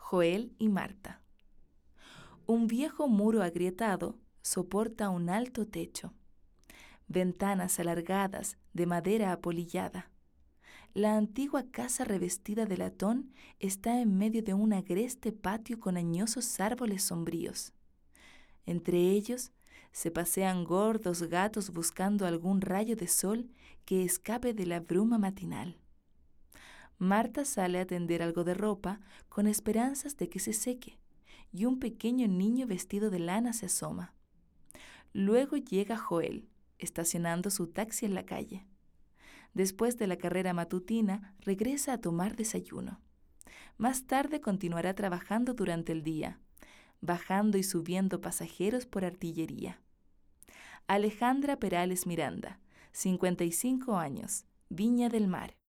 Joel y Marta. Un viejo muro agrietado soporta un alto techo. Ventanas alargadas de madera apolillada. La antigua casa revestida de latón está en medio de un agreste patio con añosos árboles sombríos. Entre ellos se pasean gordos gatos buscando algún rayo de sol que escape de la bruma matinal. Marta sale a tender algo de ropa con esperanzas de que se seque, y un pequeño niño vestido de lana se asoma. Luego llega Joel, estacionando su taxi en la calle. Después de la carrera matutina, regresa a tomar desayuno. Más tarde continuará trabajando durante el día, bajando y subiendo pasajeros por artillería. Alejandra Perales Miranda, 55 años, Viña del Mar.